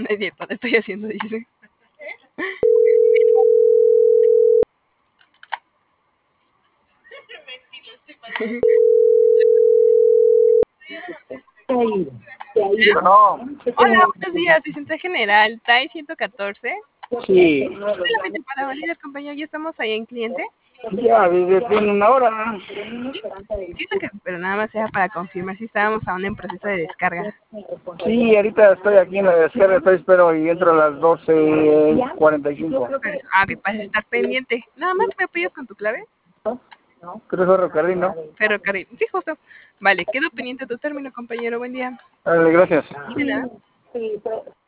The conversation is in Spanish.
No es cierto, lo estoy haciendo, dice. No, Hola, buenos días, licenciada general, TAI 114. sí, Solamente para validar, compañero, ya estamos ahí en cliente. ya desde tiene una hora. Siento que, pero nada más sea para confirmar si estábamos aún en proceso de descarga. Sí, ahorita estoy aquí en la descarga, espero y entro a las 12:45. Ok, para estar pendiente. Nada más me apoyas con tu clave. Creo ferrocarril, ¿no? Ferrocarril. Sí, justo. Vale, quedo pendiente de tu término, compañero. Buen día. Dale, gracias. De nada.